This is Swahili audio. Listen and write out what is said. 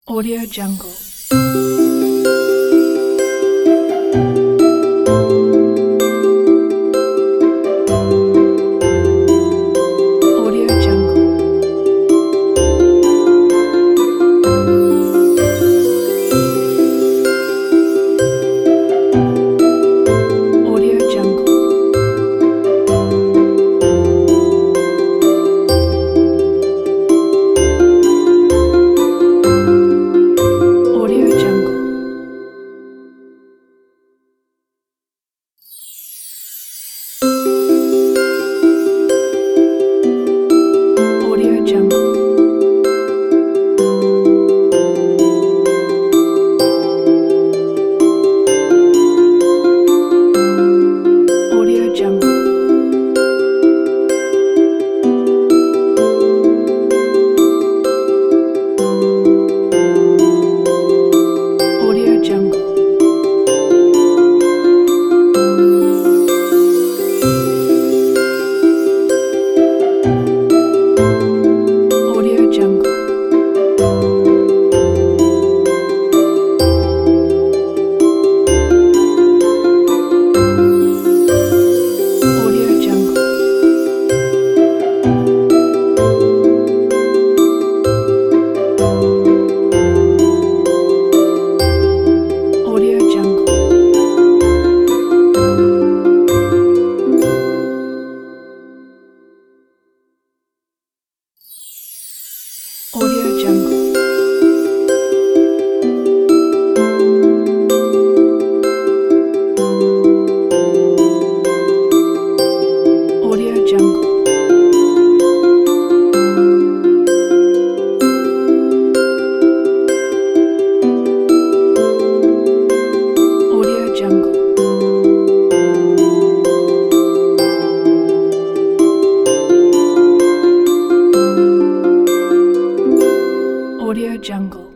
Audio Jungle. Audio Jungle. Audio Jungle. Audio Jungle. Audio Jungle. Audio Jungle. Audio Jungle. Audio Jungle. Audio Jungle. Audio Jungle. Audio Jungle. Audio Jungle. Audio Jungle. Audio Jungle.